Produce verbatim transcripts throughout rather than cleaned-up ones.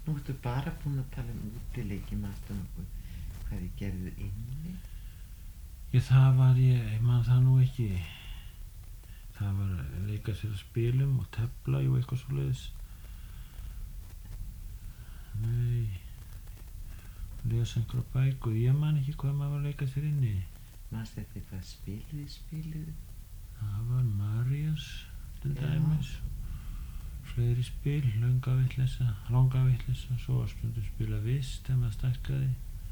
Nú ertu bara búin að tala um útileiki, manstu nokkuð hvað þið gerðu inni? Ég, það var ég, ég man það nú ekki. Það var að leika sér að spilum og tefla og eitthvað svoleiðis. Nei, lesa einhverja bækur. Ég man ekki hvað maður var að leika sér inni. Manstu þetta hvað spiluði spiluði? Það var Marías til Já. dæmis. Fleiri spil, löngavitleysa, rangavitleysa, svo var stundum spila vist þegar maður stækkaði.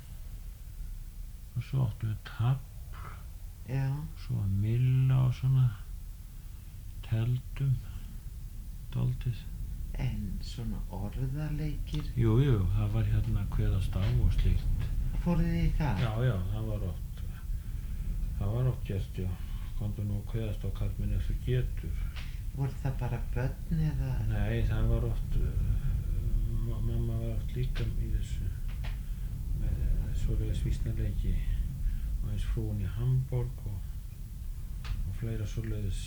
Og svo áttum við tafl, Já. svo var mylla og svona teldum, dálítið. En svona orðaleikir, Jú, jú, það var hérna kveðast á og slíkt. fóruð þið í það? Já, já, það var oft, það var oft gert, já. Komdu nú að kveðast á karlminn ef þú getur. Voru það bara börn eða? Nei, það var oft, uh, mamma var oft líka í þessu, með svoleiðis vísnarleiki og eins Frúin í Hamborg og, og fleira svoleiðis.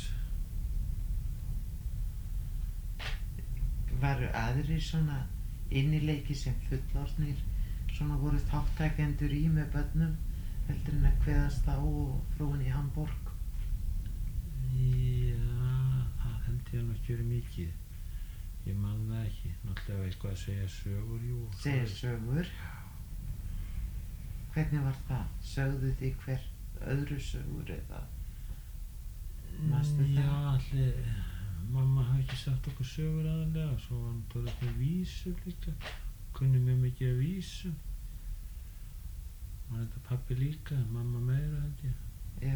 Varu aðrir svona innileiki sem fullorðnir svona voru þáttakendur í með börnum heldur en að kveðast á og Frúin í Hamborg? Já, það held ég nú ekki verið mikið. Ég man það ekki. Náttúrulega eitthvað að segja sögur, jú. Segja sögur? Hvernig var það? Sögðu þið hver öðru sögur eða? Manstu Já, það? allir, mamma hafði ekki sagt okkur sögur aðalega, svo var hann tóðið með vísur líka. Kunni mjög mikið af vísum. Var þetta pabbi líka, mamma meira held ég. Já.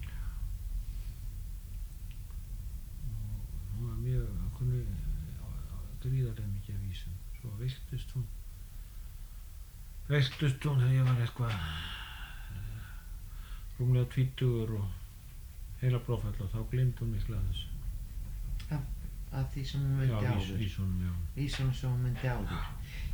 Hún var mjög, hún kunni gríðarlega mikið af vísum. Svo veiktist hún. Veiktist hún þegar ég var eitthvað uh, rúmlega tvítugur og heila brófæll og þá gleymdi hún miklu af þessu. Af, af því sem hún myndi Já, vís, áður? vísunum, já. Vísunum sem hún myndi áður?